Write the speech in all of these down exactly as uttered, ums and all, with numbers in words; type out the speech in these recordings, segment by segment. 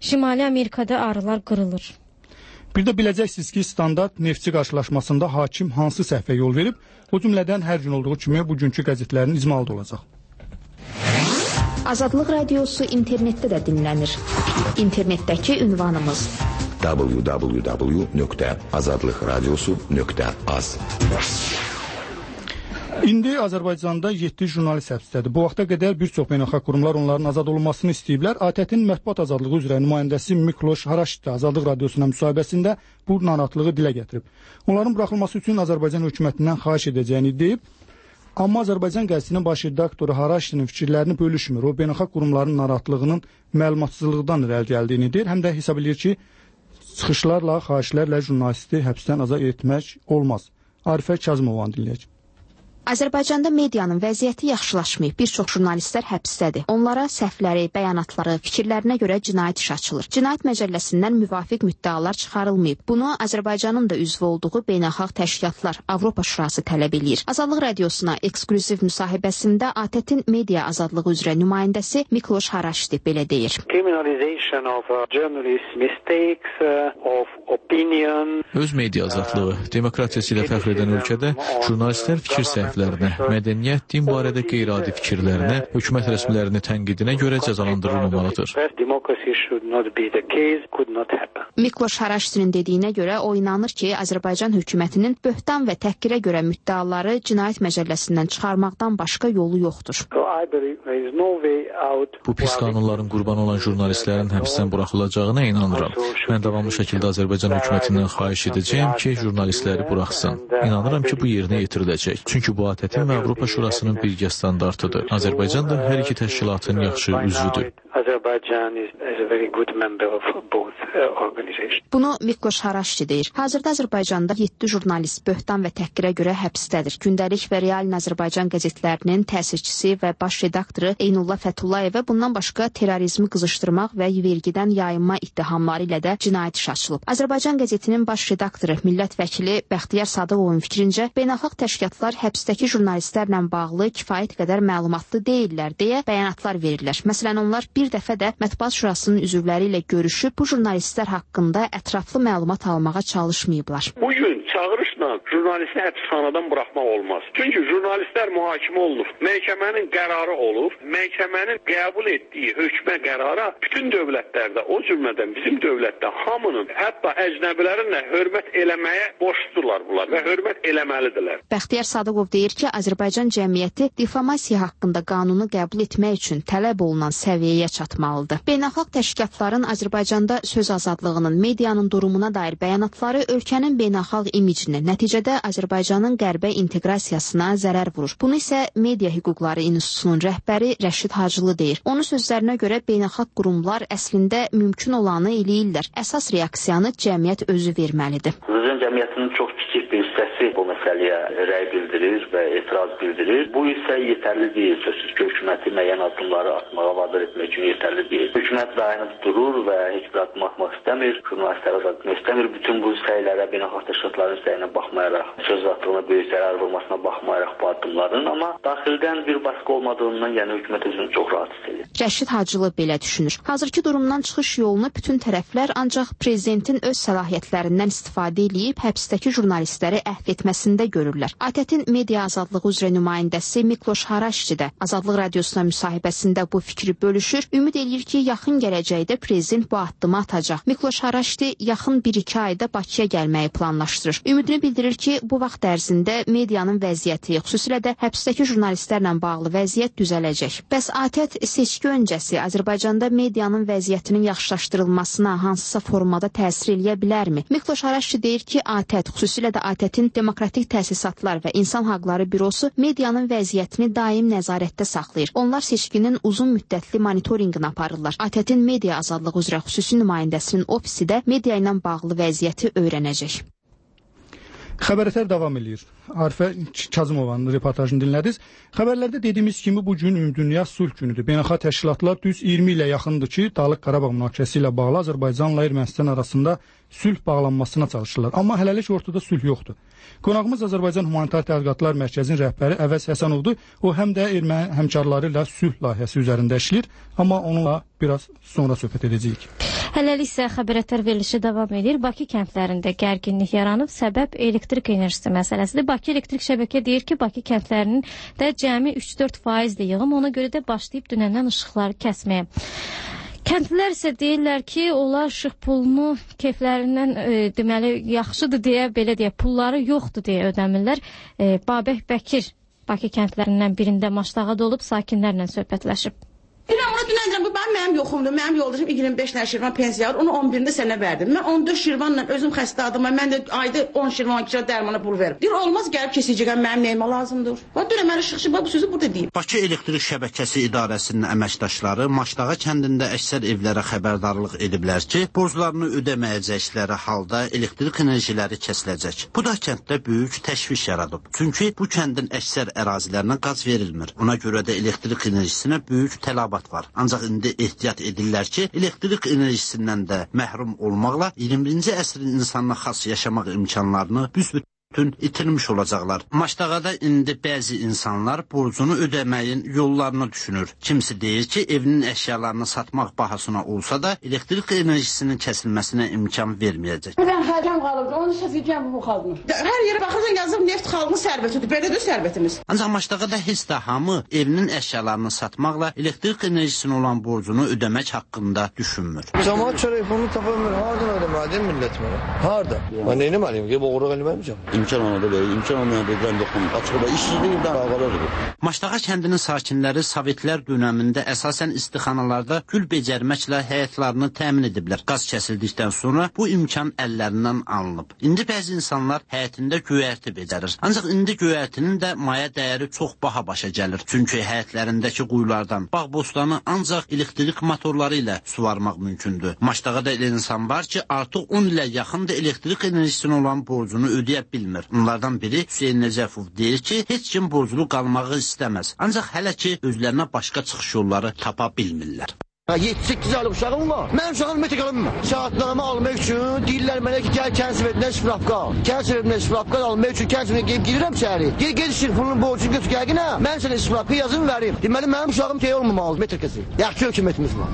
Şimali Amerikada arılar qırılır. Bir də biləcəksiniz ki, standart neftçi qarşılaşmasında hakim hansı səhvə yol verib, o cümlədən hər gün olduğu kimi bugünkü qəzetlərin icmalı da olacaq. Azadlıq Radiosu internetdə də dinlənir. İnternetdəki ünvanımız w w w nöqtə azadlıq radiosu nöqtə az. İndi Azərbaycanda yeddi jurnalist həbsdədir. Bu vaxta qədər bir çox beynəlxalq qurumlar onların azad olunmasını istəyiblər. A T T-in mətbuat azadlığı üzrə nümayəndəsi Mikloş Haraşdi Azadlıq Radiosuna müsahibəsində bu narahatlığı dilə gətirib. Onların buraxılması üçün Azərbaycan hökumətindən xahiş edəcəyini deyib. Amma Azərbaycan qəzetinin baş redaktoru Haraşdinin fikirlərini bölüşmür. O, beynəlxalq qurumların narahatlığının məlumatsızlıqdan irəli gəldiyini deyir. Həm də hesab edir ki, çıxışlarla, xahişlərlə jurnalisti həbsdən azad etmək olmaz. Arifə Kazımovanı dinləyəcək. Azərbaycanda medianın vəziyyəti yaxşılaşmayıb. Bir çox jurnalistlər həbsdədir. Onlara səhvləri, bəyanatları, fikirlərinə görə cinayət iş açılır. Cinayət Məcəlləsindən müvafiq müddəalar çıxarılmayıb. Bunu Azərbaycanın da üzvü olduğu beynəlxalq təşkilatlar, Avropa Şurası tələb eləyir. Azadlıq Radiosuna eksklüziv müsahibəsində A T T-in media azadlığı üzrə nümayəndəsi Mikloş Haraşdi belə deyir. Öz media azadlığı, demokratiyası ilə fəxr edən ölkədə jurnalistlər fikir səhvlərinə, mədəniyyət, din barədə qeyri-adi fikirlərinə, hökumət rəsmilərinin tənqidinə görə cəzalandırılmamalıdır. Mikloş Haraşdinin dediyinə görə o inanır ki, Azərbaycan hökumətinin böhtan və təhqirə görə müddəaları Cinayət Məcəlləsindən çıxarmaqdan başqa yolu yoxdur. Bu pis qanunların qurbanı olan jurnalistlərin həbsdən buraxılacağına inanıram. Mən davamlı şəkildə Azərbaycan hökumətindən xahiş edəcəyim ki, jurnalistləri buraxsın. İnanıram ki, bu yerinə yetiriləcək. Çünki bu A T T və Avropa Şurasının birgə standartıdır. Azərbaycan da hər iki təşkilatın yaxşı üzvüdür. Bunu Mikloş Haraşdi deyir. Hazırda Azərbaycanda yeddi jurnalist böhtan və təhqirə görə həbsdədir. Gündəlik və Real Azərbaycan qəzetlərinin təsisçisi və baş redaktoru Eynullah Fətullayevə bundan başqa terrorizmi qızışdırmaq və vergidən yayınma ittihamları ilə də cinayət iş açılıb. Azərbaycan qəzetinin baş redaktoru, millət vəkili Bəxtiyar Sadıqovun fikrincə, beynəlxalq təşkilatlar həbsdəki jurnalistlərlə bağlı kifayət qədər məlumatlı deyirlər deyə bəyanatlar verirlər. Məsələn, onlar bir dəfə də Mətbuat Şurasının üzvləri ilə görüşüb bu jurnalistlər haqqında ətraflı məlumat almağa çalışmayıblar. Bugün çağırışla jurnalisti həbsxanadan buraxmaq olmaz. Çünki jurnalistlər mühakimə olunur. Məhkəmənin qərarı olur. Məhkəmənin qəbul etdiyi hökmə qərara bütün dövlətlərdə, o cümlədən bizim dövlətdə hamının, hətta əcnəbilərin də hörmət eləməyə borcludurlar bunlar və hörmət eləməlidirlər. Bəxtiyar Sadıqov deyir ki, Azərbaycan cəmiyyəti difamasiya haqqında qanunu qəbul etmək üçün tələb olunan səviyyəyə çatmalıdır. Beynəlxalq təşkilatların Azərbaycanda söz azadlığının, medianın durumuna dair bəyanatları ölkənin beynəlxalq imicini, nəticədə Azərbaycanın qərbə inteqrasiyasına zərər vurur. Bunu isə Media Hüquqları İnstitutunun rəhbəri Rəşid Hacılı deyir. Onun sözlərinə görə beynəlxalq qurumlar əslində mümkün olanı eləyirlər. Əsas reaksiyanı cəmiyyət özü verməlidir. Azərbaycan cəmiyyətinin çox kiçik bir hissəsi bu məsələyə rəy bildirir və etiraz bildirir. Bu isə yetərli deyil. Sözsüz ki, hökuməti müəyyən addımları atmağa vadar etmək üçün yetərli deyil. Hökumət dayanıb durur və heç bir addım atmaq istəmir, jurnalistləri azad etmək istəmir. Bütün bu səylərə, beynəlxalq təşkilatların səyinə baxmayaraq, söz azadlığına böyük zərər vurmasına baxmayaraq bu addımların, amma daxildən bir baskı olmadığından, yəni hökumət özünü çox rahat hiss edir. Rəşid Hacılı belə düşünür. Hazırki durumdan çıxış yolunu bütün tərəflər ancaq prezidentin öz səlahiyyətlərindən istifadə edib həbsdəki jurnalistləri əhv etməsində görürlər. A T T-in media azadlığı üzrə nümayəndəsi Mikloş Haraşdi də Azadlıq Radiosuna müsahibəsində bu fikri bölüşür. Ümid eləyir ki, yaxın gələcəkdə prezident bu addımı atacaq. Mikloş Haraşdi yaxın bir iki ayda Bakıya gəlməyi planlaşdırır. Ümidini bildirir ki, bu vaxt ərzində medianın vəziyyəti, xüsusilə də həbsdəki jurnalistlərlə bağlı vəziyyət düzələcək. Bəs A T T seçki öncəsi Azərbaycanda medianın vəziyyətinin yaxşılaşdırılmasına hansısa formada təsir eləyə bilərmi? Mikloş Haraşdi deyir ki, A T T, xüsusilə də A T T-in Demokratik Təsisatlar və İnsan Haqları Bürosu medianın vəziyyətini daim nəzarətdə saxlayır. Onlar seçkinin uzun müddətli monitorinqini aparırlar. A T T-in media azadlığı üzrə xüsusi nümayəndəsinin ofisi də media ilə bağlı vəziyyəti öyrənəcək. Xəbərətər davam edir. Arifə Kazımovanın reportajını dinlədiniz. Xəbərlərdə dediyimiz kimi bu gün Ümumdünya Sülh günüdür. Beynəlxalq təşkilatlar düz iyirmi ilə yaxındır ki, Dağlıq Qarabağ münaqişəsi ilə bağlı Azərbaycanla Ermənistan arasında sülh bağlanmasına çalışırlar. Amma hələlik ortada sülh yoxdur. Qonağımız Azərbaycan Humanitar Tədqiqatlar Mərkəzinin rəhbəri Əvəz Həsənovdur. O həm də erməni həmkarları ilə sülh layihəsi üzərində işləyir, amma onunla biraz sonra söhbət edəcəyik. Hələlik isə xəbərətər verilişi davam edir. Bakı kəndlərində gərginlik yaranıb, səbəb elektrik enerjisi məsələsidir. Bakı Elektrik Şəbəkə deyir ki, Bakı kəndlərinin də cəmi üç dörd faizdir yığım, ona görə də başlayıb dünəndən işıqları kəsməyə. Kəndlilər isə deyirlər ki, onlar işıq pulunu keyflərindən e, deməli yaxşıdır deyə, belə deyə, pulları yoxdur deyə ödəmirlər. E, Babək Bəkir Bakı kəndlərindən birində maçlağada olub sakinlərlə söhbətləşib. İrəm, ona dünəndirəm, bu mənim, mənim yoxumdur. Mənim yoldaşım iyirmi beş dənə şirvan pensiya var, onu on birində sənə verdim. Mən on dörd şirvanla özüm xəstə adamım, mən də ayda on şirvan kişiyə dərmana pul verim. Deyir, olmaz, gəlib kesəcəkəm, mənim neyimə lazımdır. Bax, dünən mən işıqçı, bu sözü burada deyim. Bakı Elektrik Şəbəkəsi İdarəsinin əməkdaşları Maçdağa kəndində əksər evlərə xəbərdarlıq ediblər ki, borclarını ödəməyəcəkləri halda elektrik enerjiləri kəsiləcək. Bu da kənddə böyük təşviş yaradıb. Çünki bu kəndin əksər ərazilərinə qaz verilmir. Ona görə də elektrik enerjisinə böyük tələbat var. Ancaq indi ehtiyat edirlər ki, elektrik enerjisindən də məhrum olmaqla iyirmi birinci əsrin insanına xas yaşamaq imkanlarını büsbütün itirmiş olacaqlar. Maçdağada indi bəzi insanlar borcunu ödəməyin yollarını düşünür. Kimisi deyir ki, evinin əşyalarını satmaq bahasına olsa da elektrik enerjisinin kəsilməsinə imkan verməyəcək. Mən hələm qalıb, onu səsəcəm bu xalqını. Hər yerə baxırsan yazıb neft xalqının sərvətidir. Belədir sərvətimiz. Ancaq Maçdağada heç də hamı evinin əşyalarını satmaqla elektrik enerjisinin olan borcunu ödəmək haqqında düşünmür. Cəmaət telefonunu tapamır. Hardan ödəməliyim millət mənə? Harda? Mən nə etməliyim ki, boğuruq eləməyəcəm. İmkan olmadı böyle, imkan olmayan bir ben dokun. Açıqda işsizlikdən ağalar. Maçdağa kəndinin sakinləri Sovetlər dönəmində əsasən istixanalarda gül becərməklə həyatlarını təmin ediblər. Qaz kəsildikdən sonra bu imkan əllərindən alınıb. İndi bəzi insanlar həyətində göyərti becərir. Ancaq indi göyərtinin də maya dəyəri çox baha başa gəlir. Çünki həyətlərindəki quyulardan bağ bostanı ancaq elektrik motorları ilə suvarmaq mümkündür. Maçdağa da elə insan var ki, artıq on ilə yaxındır elektrik enerjisinin olan borcunu ödəyə bilmir. Onlardan biri Hüseyn Necəfov deyir ki, heç kim borclu qalmağı istəməz. Ancaq hələ ki, özlərinə başqa çıxış yolları tapa bilmirlər. yeddi səkkiz aylıq uşağım var. Mən uşağım metrik alınmır. Saatlarımı almaq üçün deyirlər mənə ki, gəl kənsivədindən şifrafqa al. Kənsivədindən şifrafqa almaq üçün kənsivədindən gelib girirəm şəhəri. Gel, gel şirfunun borcunu götür gəlginə. Mən sənə şifrafqa yazım verim. Deməli, mənim uşağım şey olmamalı, metrikəsi. Yaxşı hökumətimiz var.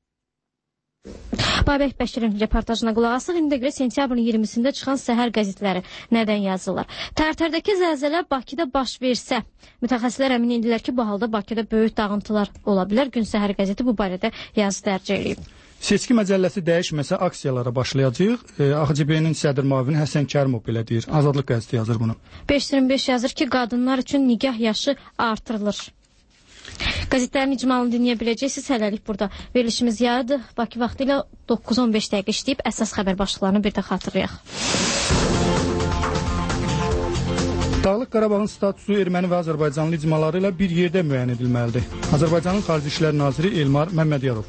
Babək Bəkirin reportajına qulaq asıq. İndi görə sentyabrın iyirmisində çıxan Səhər qəzetləri nədən yazırlar? Tərtərdəki zəlzələ Bakıda baş versə, mütəxəssislər əmin idilər ki, bu halda Bakıda böyük dağıntılar ola bilər. Gün Səhər qəzeti bu barədə yazı dərc edib. Seçki məcəlləsi dəyişməsə aksiyalara başlayacağıq. E, A X C B-nin sədr müavini Həsən Kərimov belə deyir. Azadlıq qəzeti yazır bunu. beş iyirmi beş yazır ki, qadınlar üçün nigah yaşı artırılır. Qəzetlərin icmalını dinləyə biləcəksiniz. Hələlik burada verilişimiz yarıdır. Bakı vaxtı ilə doqquz on beş dəqiqə işləyib əsas xəbər başlıqlarını bir də xatırlayaq. Dağlıq Qarabağın statusu erməni və Azərbaycanlı icmaları ilə bir yerdə müəyyən edilməlidir. Azərbaycanın Xarici İşlər Naziri Elmar Məmmədiyarov.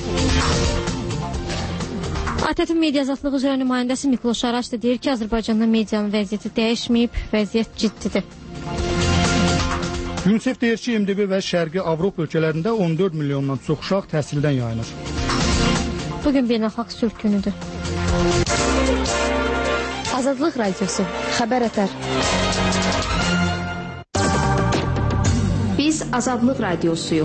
A T T-in media azadlığı üzrə nümayəndəsi Mikloş Araç da deyir ki, Azərbaycanda medianın vəziyyəti dəyişməyib, vəziyyət ciddidir. UNICEF deyir ki, M D B və Şərqi Avropa ölkələrində on dörd milyondan çox uşaq təhsildən yayınır. Bugün beynəlxalq sülh günüdür. Azadlıq radiosu, xəbər ətər. Biz Azadlıq radiosuyuq.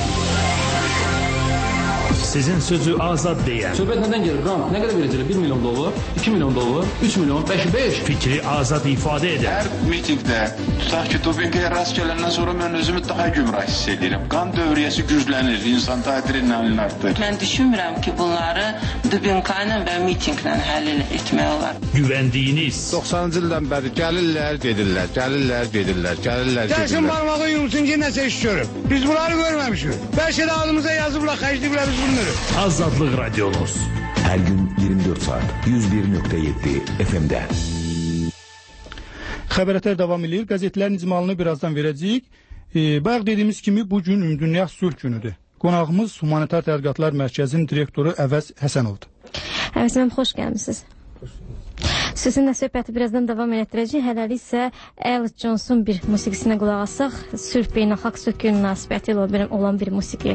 Sizin sözü azad deyən. Söhbət nədən gelir? Ram, nə qədər verəcəklər? bir milyon dollar, iki milyon dollar, üç milyon, beş, beş. Fikri azad ifadə edən. Hər mitingdə, tutaq ki, dopinqaya rast gələndən sonra mən özümü daha gümrah hiss edirəm. Qan dövriyyəsi güclənir, insan adrenalin artır. Mən düşünmürəm ki, bunları dopinqayla və mitinglə həll etmək olar. Güvəndiyiniz. doxsanıncı ildən bəri gəlirlər, gedirlər, gəlirlər, gedirlər, gəlirlər, gedirlər. Gəlsin barmağı yumsun ki, nəsə iş görüb. Biz bunları görməmişik. Bəlkə də adımıza yazıblar, xərcliyiblər biz bunları. Azadlıq Radyonuz. Her gün iyirmi dört saat yüz bir nokta yedi F M'də. Xəbərətər davam edir. Qəzetlərin icmalını birazdan verəcəyik. E, bayaq dediyimiz kimi bu gün Ümumdünya Sülh günüdür. Qonağımız Humanitar Tədqiqatlar Mərkəzinin direktoru Əvəz Həsənovdur. Əvəz müəllim, xoş gəlmisiniz. Sizinlə söhbəti birazdan davam etdirəcək. Hələlik isə Elton Johnson bir musiqisinə qulaq asaq. Sülh beynəlxalq söküyü münasibəti ilə olan bir musiqi.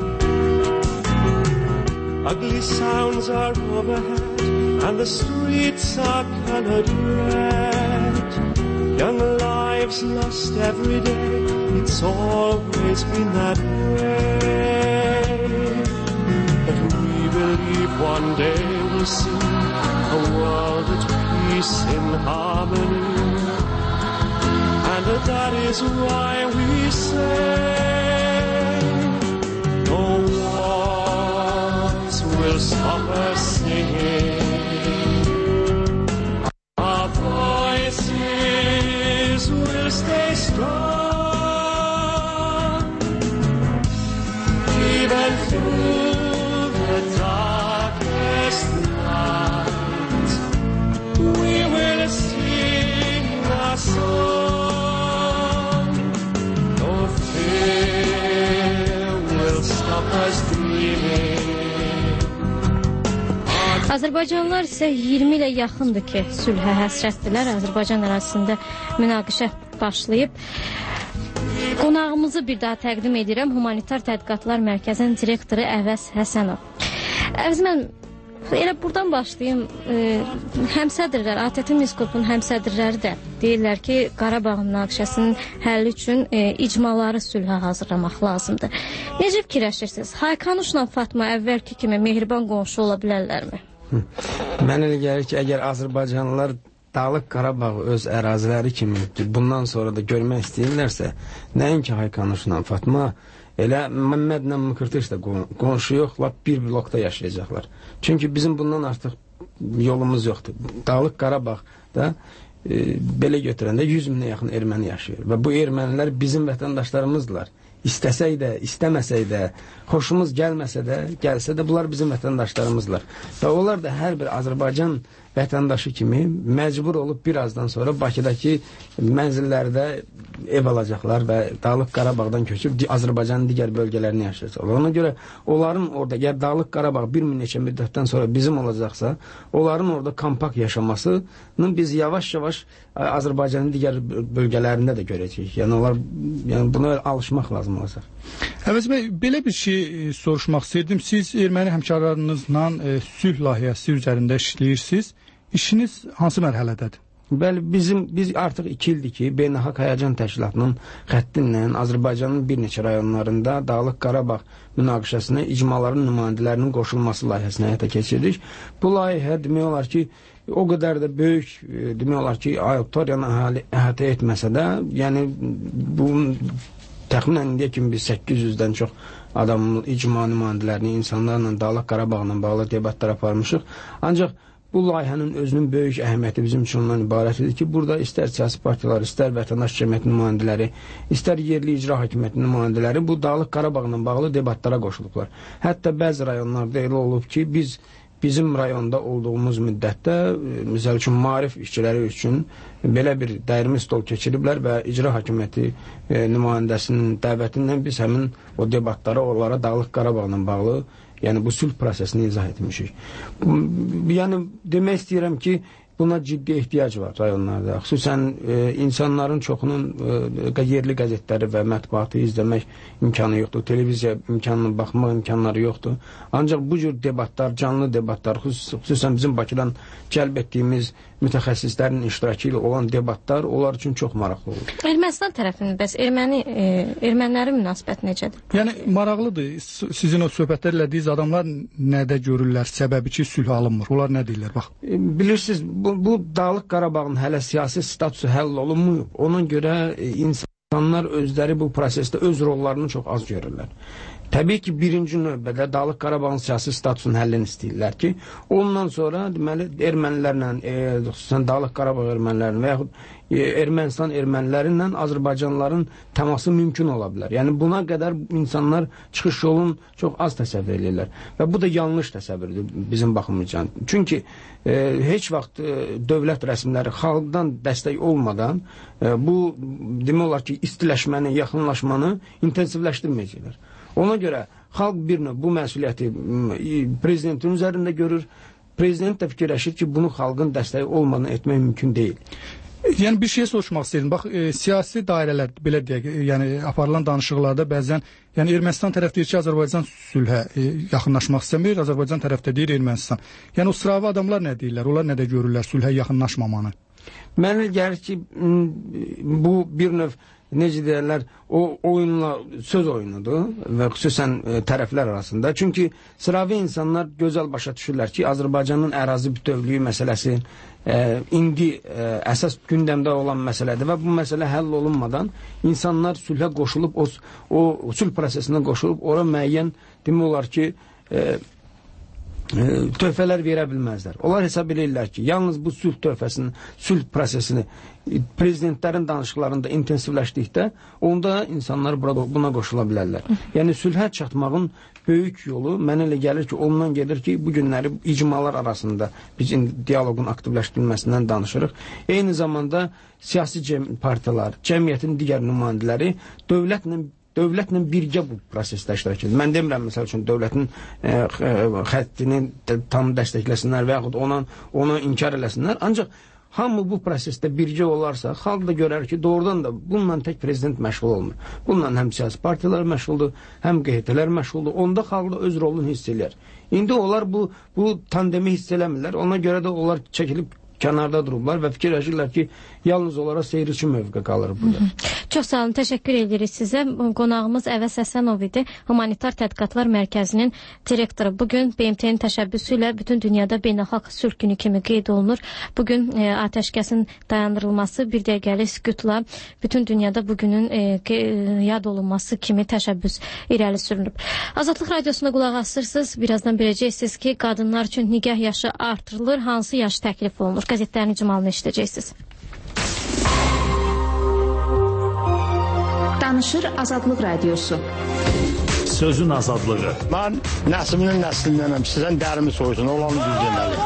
Ugly sounds are overhead and the streets are colored red. Young lives lost every day, it's always been that way. But we believe one day we'll see a world at peace in harmony. And that is why we say no wars will stop us singing. Our voices will stay strong, even through the darkest night. We will sing our song. No fear will stop us dreaming. Azərbaycanlılar isə iyirmi ilə yaxındır ki, sülhə həsrətdirlər. Azərbaycan ərazisində münaqişə başlayıb. Qonağımızı bir daha təqdim edirəm. Humanitar Tədqiqatlar Mərkəzinin direktoru Əvəz Həsənov. Əvəz, mən elə buradan başlayayım. E, həmsədrlər, A T T Miskopun həmsədrləri də deyirlər ki, Qarabağ münaqişəsinin həlli üçün e, icmaları sülhə hazırlamaq lazımdır. Necə fikirləşirsiniz? Haykanuşla Fatma əvvəlki kimi mehriban qonşu ola bilərlərmi? Mən elə gəlir ki, əgər Azərbaycanlılar Dağlıq Qarabağı öz əraziləri kimi bundan sonra da görmək istəyirlərsə, nəinki Haykanuşla Fatma, elə Məmmədlə Mıkırtış da qonşu yox, lap bir blokda yaşayacaqlar. Çünki bizim bundan artıq yolumuz yoxdur. Dağlıq Qarabağda e, belə götürəndə yüz minə yaxın erməni yaşayır və bu ermənilər bizim vətəndaşlarımızdılar. İstəsək də, istəməsək də, xoşumuz gəlməsə də, gəlsə də bunlar bizim vətəndaşlarımızlar. Və onlar da hər bir Azərbaycan vətəndaşı kimi məcbur olub birazdan sonra Bakıdakı mənzillərdə ev alacaqlar və Dağlıq Qarabağdan köçüb Azərbaycanın digər bölgələrini yaşayacaqlar. Ona görə onların orada, əgər Dağlıq Qarabağ bir neçə müddətdən sonra bizim olacaqsa, onların orada kompakt yaşamasını biz yavaş-yavaş Azərbaycanın digər bölgələrində də görəcəyik. Yəni, onlar, yəni buna alışmaq lazım olacaq. Əvəz bəy, belə bir şey e, soruşmaq istəyirdim. Siz erməni həmkarlarınızla e, sülh layihəsi üzərində işləyirsiniz. İşiniz hansı mərhələdədir? Bəli, bizim biz artıq iki ildir ki, Beynəlxalq Həyəcan Təşkilatının xətti ilə Azərbaycanın bir neçə rayonlarında Dağlıq Qarabağ münaqişəsinə icmaların nümayəndələrinin qoşulması layihəsini həyata keçirdik. Bu layihə demək olar ki, o qədər də böyük, demək olar ki, auditoriyanı əhatə etməsə də, yəni bu təxminən indiyə kimi biz səkkiz yüzdən çox adamın icma nümayəndələrini, insanlarla Dağlıq Qarabağla bağlı debatlar aparmışıq. Ancaq bu layihənin özünün böyük əhəmiyyəti bizim üçün ondan ibarət edir ki, burada istər siyasi partiyalar, istər vətəndaş cəmiyyəti nümayəndələri, istər yerli icra hakimiyyəti nümayəndələri bu Dağlıq Qarabağla bağlı debatlara qoşulublar. Hətta bəzi rayonlarda elə olub ki, biz bizim rayonda olduğumuz müddətdə, misal üçün, maarif işçiləri üçün belə bir dəyirmi stol keçiriblər və icra hakimiyyəti e, nümayəndəsinin dəvətindən biz həmin o debatlara, onlara Dağlıq Qarabağla bağlı, yəni bu sülh prosesini izah etmişik. Yəni, demək istəyirəm ki, buna ciddi ehtiyac var rayonlarda. Xüsusən e, insanların çoxunun e, yerli qəzetləri və mətbuatı izləmək imkanı yoxdur, televiziya imkanına baxmaq imkanları yoxdur. Ancaq bu cür debatlar, canlı debatlar, xüsus, xüsusən bizim Bakıdan cəlb etdiyimiz mütəxəssislərin iştirakı ilə olan debatlar onlar üçün çox maraqlı olur. Ermənistan tərəfinin, bəs erməni, e, ermənilərin münasibəti necədir? Yəni, maraqlıdır. Sizin o söhbətlər elədiyiniz adamlar nədə görürlər, səbəbi ki, sülh alınmır? Onlar nə deyirlər? Bax. E, bilirsiniz, bu, bu Dağlıq Qarabağın hələ siyasi statusu həll olunmuyub. Ona görə e, insanlar özləri bu prosesdə öz rollarını çox az görürlər. Təbii ki, birinci növbədə Dağlıq Qarabağın siyasi statusunun həllini istəyirlər ki, ondan sonra deməli, ermənilərlə, e, xüsusən Dağlıq Qarabağ ermənilərinin və yaxud e, Ermənistan ermənilərinlə Azərbaycanlıların təması mümkün ola bilər. Yəni, buna qədər insanlar çıxış yolunu çox az təsəvvür edirlər. Və bu da yanlış təsəvvürdür bizim baxımızdan. Çünki e, heç vaxt e, dövlət rəsmləri xalqdan dəstək olmadan e, bu, demək olar ki, istiləşməni, yaxınlaşmanı intensivləşdirməyəcəklər. Ona görə xalq bir növ bu məsuliyyəti prezidentin üzərində görür, prezident də fikirləşir ki, bunu xalqın dəstəyi olmadan etmək mümkün deyil. Yəni bir şey soruşmaq istəyirəm. Bax, e, siyasi dairələr belə deyək, e, yəni aparılan danışıqlarda bəzən, yəni Ermənistan tərəf deyir ki, Azərbaycan sülhə e, yaxınlaşmaq istəmir, Azərbaycan tərəfdə deyir Ermənistan. Yəni o sıravi adamlar nə deyirlər? Onlar nə də görürlər sülhə yaxınlaşmamanı? Mənə gəlir ki, bu bir növ necə deyirlər, o oyunla söz oyunudur və xüsusən e, tərəflər arasında. Çünki sıravi insanlar gözəl başa düşürlər ki, Azərbaycanın ərazi bütövlüyü məsələsi e, indi e, əsas gündəmdə olan məsələdir və bu məsələ həll olunmadan insanlar sülhə qoşulub, o, o sülh prosesinə qoşulub, ora müəyyən demək olar ki, e, töhfələr verə bilməzlər. Onlar hesab edirlər ki, yalnız bu sülh töhfəsini, sülh prosesini prezidentlərin danışıqlarında intensivləşdikdə, onda insanlar buna qoşula bilərlər. Yəni sülhə çatmağın böyük yolu mənə elə gəlir ki, ondan gelir ki, bu günləri icmalar arasında biz diyaloqun aktivləşdirilməsindən danışırıq. Eyni zamanda siyasi partiyalar, cəmiyyətin digər nümayəndələri dövlətlə Dövlətlə birgə bu prosesdə iştirak edir. Mən demirəm, məsəl üçün, dövlətin e, e, xəttini tam dəstəkləsinlər və yaxud ona, ona inkar eləsinlər. Ancaq hamı bu prosesdə birgə olarsa, xalq da görər ki, doğrudan da bununla tək prezident məşğul olmur. Bununla həm siyasi partiyalar məşğuldur, həm Q H T-lər məşğuldur. Onda xalq da öz rolunu hiss edir. İndi onlar bu, bu tandemi hiss eləmirlər. Ona görə də onlar çəkilib kənarda durublar və fikirləşirlər ki, yalnız onlara seyirci mövqe qalır burada. Çox sağ olun, təşəkkür edirik sizə. Qonağımız Əvəz Həsənov idi, Humanitar Tədqiqatlar Mərkəzinin direktoru. Bugün B M T-nin təşəbbüsü ilə bütün dünyada beynəlxalq sülh günü kimi qeyd olunur. Bugün e, atəşkəsin dayandırılması bir dəqiqəlik sükutla bütün dünyada bugünün e, yad olunması kimi təşəbbüs irəli sürünüb. Azadlıq Radiosuna qulaq asırsınız. Birazdan biləcəksiniz ki, qadınlar üçün nigah yaşı artırılır, hansı yaş təklif olunur? Qəzetlərin icmalını eşidəcəksiniz. Danışır Azadlıq Radiosu. Sözün azadlığı. Mən nəsliminin nəslindənəm. Sizdən dərimi soysun, olanı düz deməli.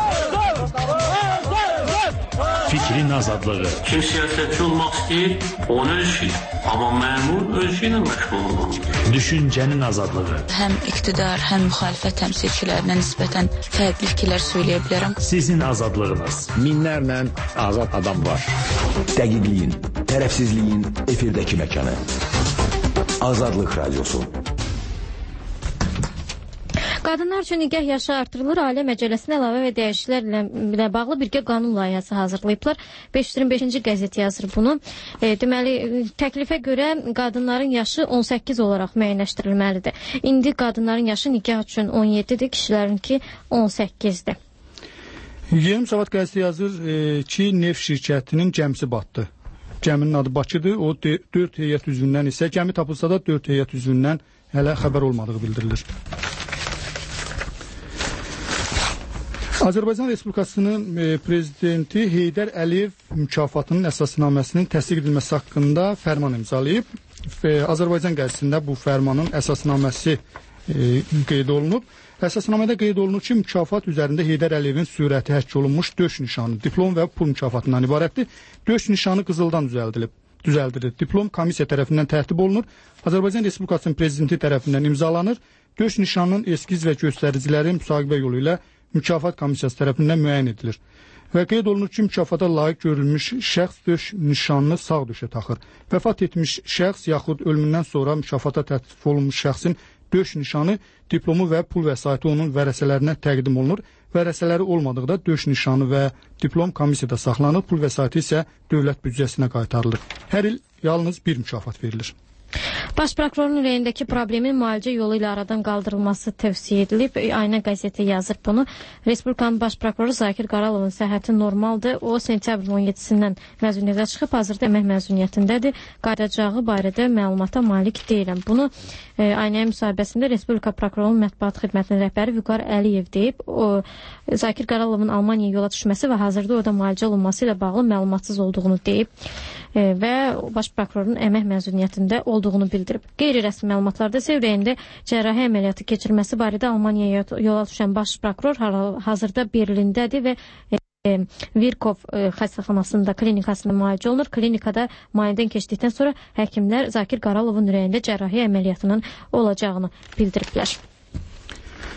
Fikrin azadlığı. Kim siyasətçi olmaq istəyir, onu öz işi. Amma məmur öz işi ilə məşğul olmaq. Düşüncənin azadlığı. Həm iqtidar, həm müxalifət təmsilçilərinə nisbətən fərqli fikirlər söyləyə bilərəm. Sizin azadlığınız. Minlərlə azad adam var. Dəqiqliyin, tərəfsizliyin efirdəki məkanı. Azadlıq Radiosu. Qadınlar üçün nigah yaşı artırılır. Ailə Məcəlləsinə əlavə və dəyişikliklərlə bağlı birgə qanun layihəsi hazırlayıblar. beş yüz iyirmi beşinci qəzet yazır bunu. E, deməli, təklifə görə qadınların yaşı on səkkiz olaraq müəyyənləşdirilməlidir. İndi qadınların yaşı nigah üçün on yeddidir, kişilərinki on səkkizdir. Yeni Müsavat qəzeti yazır e, ki, neft şirkətinin gəmisi batdı. Gəminin adı Bakıdır. O dörd heyət üzvündən isə, gəmi tapılsa da dörd heyət üzvündən hələ xəbər olmadığı bildirilir. Azərbaycan Respublikasının e, prezidenti Heydər Əliyev mükafatının əsasnaməsinin təsdiq edilməsi haqqında fərman imzalayıb. E, Azərbaycan qəzetində bu fərmanın əsasnaməsi e, qeyd olunub. Əsasnamədə qeyd olunur ki, mükafat üzərində Heydər Əliyevin surəti həkk olunmuş döş nişanı, diplom və pul mükafatından ibarətdir. Döş nişanı qızıldan düzəldilib. düzəldilir. Diplom komissiya tərəfindən tərtib olunur. Azərbaycan Respublikasının prezidenti tərəfindən imzalanır. Döş nişanının eskiz və göstəriciləri müsahibə yolu ilə mükafat komissiyası tərəfindən müəyyən edilir. Və qeyd olunur ki, mükafata layiq görülmüş şəxs döş nişanını sağ döşə taxır. Vəfat etmiş şəxs yaxud ölümündən sonra mükafata tətbiq olunmuş şəxsin döş nişanı, diplomu və pul vəsaiti onun vərəsələrinə təqdim olunur. Vərəsələri olmadıqda döş nişanı və diplom komissiyada saxlanır, pul vəsaiti isə dövlət büdcəsinə qaytarılır. Hər il yalnız bir mükafat verilir. Baş prokurorun ürəyindəki problemin müalicə yolu ilə aradan qaldırılması tövsiyə edilib. Ayna qəzeti yazır bunu. Respublikanın baş prokuroru Zakir Qaralovun səhhəti normaldır. O, sentyabrın on yeddisindən məzuniyyətə çıxıb, hazırda əmək məzuniyyətindədir. Qayıdacağı barədə məlumata malik deyiləm. Bunu e, Aynaya müsahibəsində Respublika prokurorunun mətbuat xidmətinin rəhbəri Vüqar Əliyev deyib. O, Zakir Qaralovun Almaniyaya yola düşməsi və hazırda orada müalicə olunması ilə bağlı məlumatsız olduğunu deyib e, və baş prokurorun əmək məzuniyyətində olduğunu bildirib. Qeyri-rəsmi məlumatlarda isə ürəyində cərrahi əməliyyatı keçirməsi barədə Almaniyaya yola düşən baş prokuror hazırda Berlindədir və e, Virkov e, xəstəxanasında klinikasında müalicə olunur. Klinikada müayinədən keçdikdən sonra həkimlər Zakir Qaralovun ürəyində cərrahi əməliyyatının olacağını bildiriblər.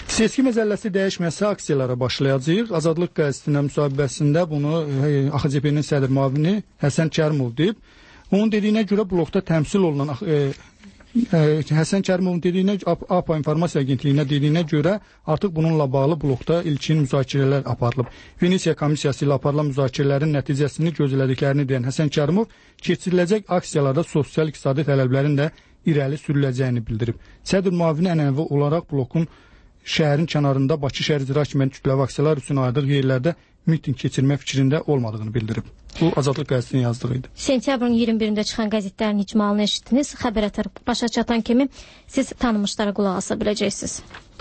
Seçki məcəlləsi dəyişməsi aksiyalara başlayacağıq. Azadlıq qəzetinin müsahibəsində bunu A X C P-nin sədr müavini Həsən Kərimov deyib. Onun dediyinə görə blokda təmsil olunan e, e, Həsən Kərimovun dediyinə A P A İnformasiya Agentliyinə dediyinə görə artıq bununla bağlı blokda ilkin müzakirələr aparılıb. Venesiya komissiyası ilə aparılan müzakirələrin nəticəsini gözlədiklərini deyən Həsən Kərimov keçiriləcək aksiyalarda sosial-iqtisadi tələblərin də irəli sürüləcəyini bildirib. Sədr müavini ənənəvi olaraq blokun şəhərin kənarında Bakı şəhər icra hakimiyyəti kütləvi aksiyalar üçün ayırdığı yerlərdə miting keçirmə fikrində olmadığını bildirib. Bu Azadlıq qəzetinin yazdığı idi. Sentyabrın iyirmi birində çıxan qəzetlərin icmalını eşitdiniz. Xəbər ətər başa çatan kimi siz tanınmışlara qulaq asa biləcəksiniz.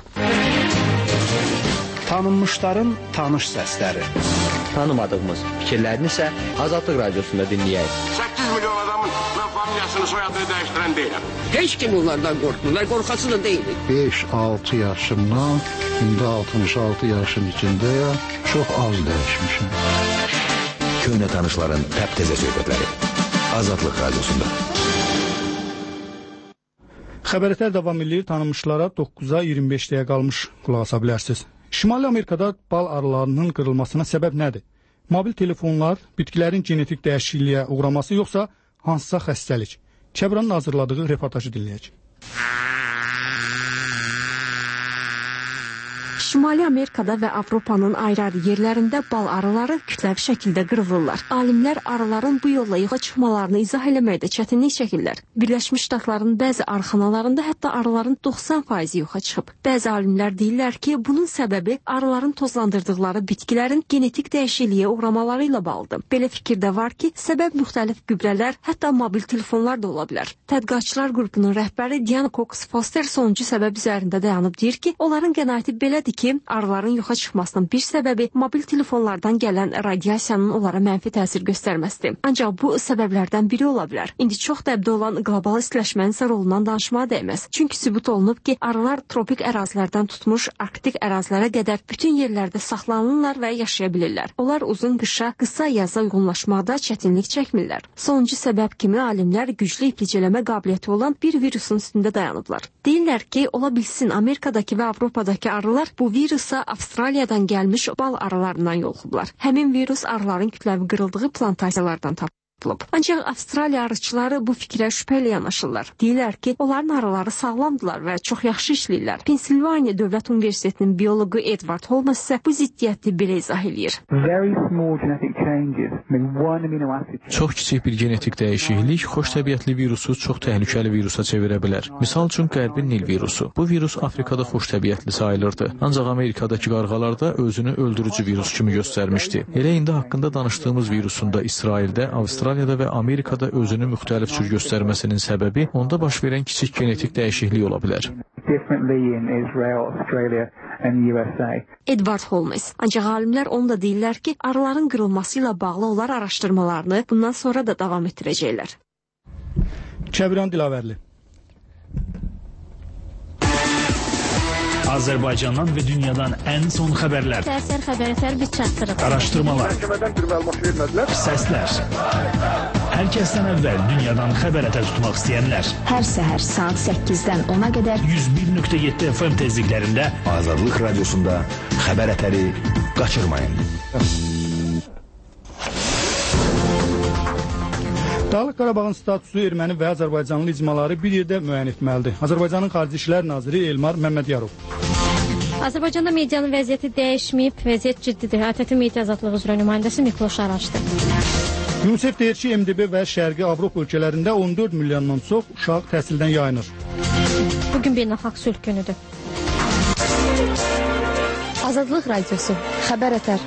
Tanınmışların tanış səsləri. Tanımadığımız fikirlərini isə Azadlıq radiosunda dinləyək. səkkiz milyon adamın mən familiyasını, soyadını dəyişdirən deyiləm. Heç kim onlardan qorxmurlar, qorxası da deyilik. beş altı yaşımdan, indi altmış altı yaşın içindəyəm, çox az dəyişmişim. Köhnə tanışların təp-təzə söhbətləri. Azadlıq radiosunda. Xəbərətər davam edir. Tanınmışlara doqquza iyirmi beş dəqiqə qalmış qulaq asa bilərsiniz. Şimali Amerikada bal arılarının qırılmasına səbəb nədir? Mobil telefonlar, bitkilərin genetik dəyişikliyə uğraması yoxsa hansısa xəstəlik? Kəbranın hazırladığı reportajı dinləyək. Şimali Amerikada və Avropanın ayrı-ayrı yerlərində bal arıları kütləvi şəkildə qırılırlar. Alimlər arıların bu yolla yoxa çıxmalarını izah eləməkdə çətinlik çəkirlər. Birləşmiş Ştatların bəzi arıxanalarında hətta arıların doxsan faizi yoxa çıxıb. Bəzi alimlər deyirlər ki, bunun səbəbi arıların tozlandırdıqları bitkilərin genetik dəyişikliyə uğramaları ilə bağlıdır. Belə fikir də var ki, səbəb müxtəlif gübrələr, hətta mobil telefonlar da ola bilər. Tədqiqatçılar qrupunun rəhbəri Diana Cox Foster sonuncu səbəb üzərində dayanıb deyir ki, onların qənaəti belədir ki, arıların yoxa çıxmasının bir səbəbi mobil telefonlardan gələn radiasiyanın onlara mənfi təsir göstərməsidir. Ancaq bu səbəblərdən biri ola bilər. İndi çox dəbdə olan qlobal istiləşmənin isə rolundan danışmağa dəyməz. Çünki sübut olunub ki, arılar tropik ərazilərdən tutmuş arktik ərazilərə qədər bütün yerlərdə saxlanırlar və yaşaya bilirlər. Onlar uzun qışa, qısa yaza uyğunlaşmaqda çətinlik çəkmirlər. Sonuncu səbəb kimi alimlər güclü iplicələmə qabiliyyəti olan bir virusun üstündə dayanıblar. Deyirlər ki, ola bilsin Amerikadakı və Avropadakı arılar bu virusa Avstraliyadan gəlmiş bal arılarından yoluxublar. Həmin virus arıların kütləvi qırıldığı plantasiyalardan tapılıb. Ancaq Avstraliya arıçıları bu fikrə şübhə ilə yanaşırlar. Deyirlər ki, onların arıları sağlamdılar və çox yaxşı işləyirlər. Pensilvaniya Dövlət Universitetinin bioloqu Edward Holmes isə bu ziddiyyəti belə izah eləyir. Çox kiçik bir genetik dəyişiklik xoş təbiətli virusu çox təhlükəli virusa çevirə bilər. Misal üçün Qərbi Nil virusu. Bu virus Afrikada xoş təbiətli sayılırdı. Ancaq Amerikadakı qarğalarda özünü öldürücü virus kimi göstərmişdi. Elə indi haqqında danışdığımız virusun da İsraildə, Avstraliyada və Amerikada özünü müxtəlif cür göstərməsinin səbəbi onda baş verən kiçik genetik dəyişiklik ola bilər. Edward Holmes. Ancaq alimlər onu da deyirlər ki, arıların qırılması ilə bağlı onlar araşdırmalarını bundan sonra da davam etdirəcəklər. Kəbran Dilavərli. Azərbaycandan və dünyadan ən son xəbərlər. Təsir xəbərətər biz çatdırıq. Araşdırmalar. Səslər. Hər kəsdən əvvəl dünyadan xəbərətər tutmaq istəyənlər. Hər səhər saat səkkizdən ona qədər yüz bir nöqtə yeddi F M tezliklərində Azadlıq radiosunda xəbərətəri qaçırmayın. Dağlıq Qarabağın statusu erməni və Azərbaycanlı icmaları bir yerdə müəyyən etməlidir. Azərbaycanın Xarici İşlər Naziri Elmar Məmmədiyarov. Azərbaycanda medianın vəziyyəti dəyişməyib, vəziyyət ciddidir. A T T Media Azadlığı üzrə nümayəndəsi Mikloş Araşdı. UNICEF deyir ki, M D B və Şərqi Avropa ölkələrində on dörd milyondan çox uşaq təhsildən yayınır. Bugün beynəlxalq sülh günüdür. Azadlıq radiosu, xəbər ətər.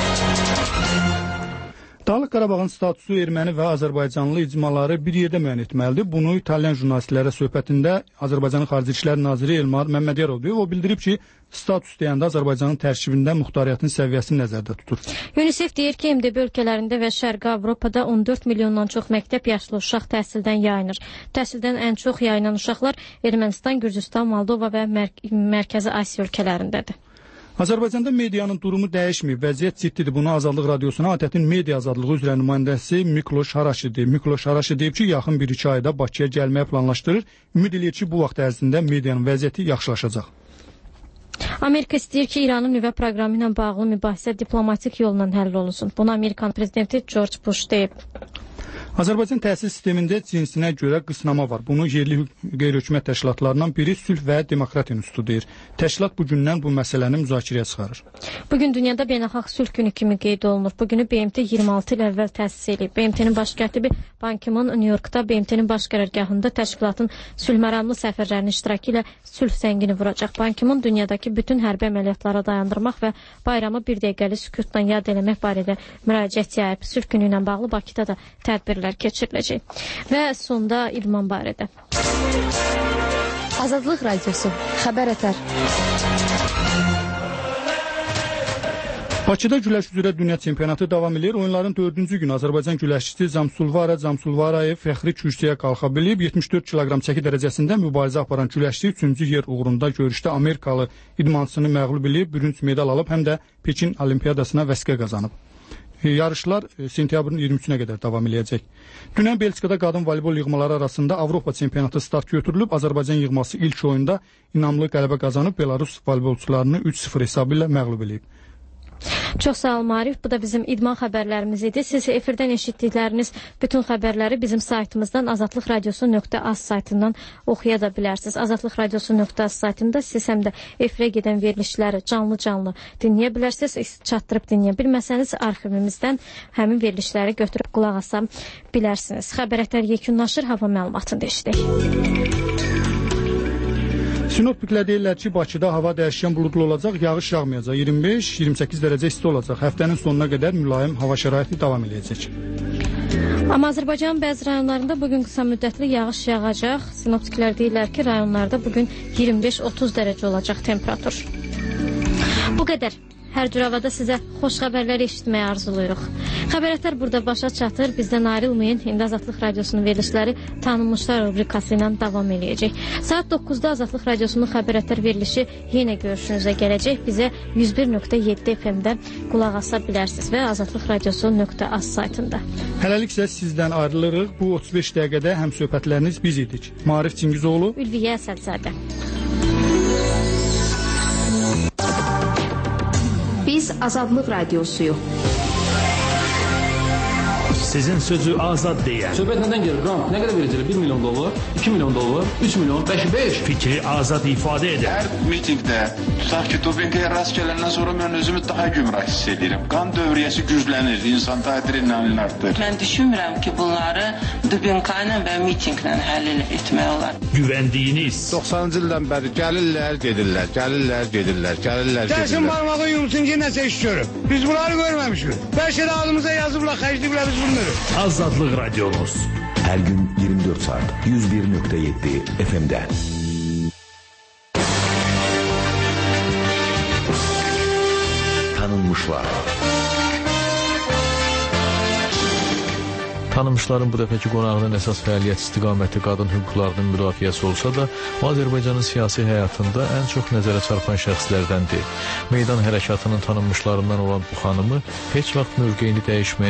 Dağlıq Qarabağın statusu erməni və Azərbaycanlı icmaları bir yerdə müəyyən etməlidir. Bunu İtalyan jurnalistlərə söhbətində Azərbaycanın Xarici İşlər Naziri Elmar Məmmədiyarov deyib. O bildirib ki, status deyəndə Azərbaycanın tərkibində muxtariyyətin səviyyəsini nəzərdə tutur. UNICEF deyir ki, M D B ölkələrində və Şərqi Avropada on dörd milyondan çox məktəb yaşlı uşaq təhsildən yayınır. Təhsildən ən çox yayınan uşaqlar Ermənistan, Gürcüstan, Moldova və Mər Mərkəzi Asiya ölkələrindədir. Azərbaycanda medianın durumu dəyişməyib, vəziyyət ciddidir. Bunu Azadlıq radiosuna A T T-nin media azadlığı üzrə nümayəndəsi Mikloş Haraşi deyib. Mikloş Haraşi deyib ki, yaxın bir iki ayda Bakıya gəlməyə planlaşdırır. Ümid edir ki, bu vaxt ərzində medianın vəziyyəti yaxşılaşacaq. Amerika istəyir ki, İranın nüvə proqramı ilə bağlı mübahisə diplomatik yolla həll olunsun. Bunu Amerikan prezidenti George Bush deyib. Azərbaycan təhsil sistemində cinsinə görə qısnama var. Bunu yerli qeyri-hökumət təşkilatlarından biri Sülh və Demokratiya İnstitutu deyir. Təşkilat bu gündən bu məsələni müzakirəyə çıxarır. Bugün dünyada beynəlxalq sülh günü kimi qeyd olunur. Bu günü B M T iyirmi altı il əvvəl təsis edib. B M T-nin baş katibi Ban Ki-moon New Yorkda B M T-nin baş qərargahında təşkilatın sülh məramlı səfərlərinin iştirakı ilə sülh zəngini vuracaq. Ban Ki-moon dünyadakı bütün hərbi əməliyyatları dayandırmaq və bayramı bir dəqiqəli sükutla yad eləmək barədə müraciət yayıb. Sülh günü ilə bağlı Bakıda da tədbirlər keçiriləcək. Və sonda idman barədə. Azadlıq Radiosu, xəbər ətər. Bakıda güləş üzrə dünya çempionatı davam edir. Oyunların dördüncü günü Azərbaycan güləşçisi Zamsulvara Zamsulvarayev fəxri kürsüyə qalxa bilib. yetmiş dörd kiloqram çəki dərəcəsində mübarizə aparan güləşçi üçüncü yer uğrunda görüşdə Amerikalı idmançısını məğlub edib, bürünc medal alıb, həm də Pekin Olimpiyadasına vəsqə qazanıb. Yarışlar sentyabrın iyirmi üçünə qədər davam edəcək. Dünən Belçikada qadın voleybol yığmaları arasında Avropa çempionatı start götürülüb. Azərbaycan yığması ilk oyunda inamlı qələbə qazanıb, Belarus voleybolçularını üç sıfır hesabı ilə məğlub edib. Çox sağ olun Arif. Bu da bizim idman xəbərlərimiz idi. Siz efirdən eşitdikləriniz bütün xəbərləri bizim saytımızdan azadlıq radiosu nöqtə az saytından oxuya da bilərsiniz. azadlıq radiosu nöqtə az saytında siz həm də efirə gedən verilişləri canlı-canlı dinləyə bilərsiniz. Çatdırıb dinləyə bilməsəniz arxivimizdən həmin verilişləri götürüb qulaq asa bilərsiniz. Xəbər ətər yekunlaşır, hava məlumatını eşidək. Sinoptiklər deyirlər ki, Bakıda hava dəyişkən buludlu olacaq, yağış yağmayacaq, iyirmi beş iyirmi səkkiz dərəcə isti olacaq. Həftənin sonuna qədər mülayim hava şəraiti davam edəcək. Amma Azərbaycanın bəzi rayonlarında bugün qısa müddətli yağış yağacaq. Sinoptiklər deyirlər ki, rayonlarda bugün iyirmi beş otuz dərəcə olacaq temperatur. Bu qədər. Hər cür havada sizə xoş xəbərləri eşitməyə arzuluyuruq. Xəbərətlər burada başa çatır. Bizdən ayrılmayın. İndi Azadlıq Radiosunun verilişləri Tanınmışlar rubrikası ilə davam edəcək. Saat doqquzda Azadlıq Radiosunun xəbərətlər verilişi yenə görüşünüzə gələcək. Bizə yüz bir nöqtə yeddi F M-də qulaq asa bilərsiniz və azadlıq radiosu nöqtə az saytında. Hələlik isə sizdən ayrılırıq. Bu otuz beş dəqiqədə həm söhbətləriniz biz idik. Maarif Cingizoğlu, Ülviyə Əsədzadə. Biz Azadlıq Radiosuyuq. Sizin sözü azad deyən. Söhbət nədən gelir? Ramp nə qədər verəcəklər? bir milyon dollar, iki milyon dollar, üç milyon, beş, beş. Fikri azad ifadə edən. Hər mitingdə, tutaq ki, dopinqaya rast gələndən sonra mən özümü daha gümrah hiss edirəm. Qan dövriyyəsi güclənir, insan adrenalin artır. Mən düşünmürəm ki, bunları dopinqa ilə və mitinglə həll etmək olar. Güvəndiyiniz. doxsanıncı ildən bəri gəlirlər, gedirlər, gəlirlər, gedirlər, gəlirlər, gedirlər. Dəsin barmağı yumsun ki, nəsə iş görüb. Biz bunları görməmişik. Bəlkə də adımıza yazıblar, xərcliblər biz bunları. Azadlıq Radiomuz. Hər gün iyirmi dörd saat yüz bir nöqtə yeddi F M-də. Tanınmışlar. Tanınmışların bu dəfəki qonağının əsas fəaliyyət istiqaməti qadın hüquqlarının müdafiəsi olsa da, o Azərbaycanın siyasi həyatında ən çox nəzərə çarpan şəxslərdəndir. Meydan hərəkatının tanınmışlarından olan bu xanımı heç vaxt mövqeyini dəyişməyə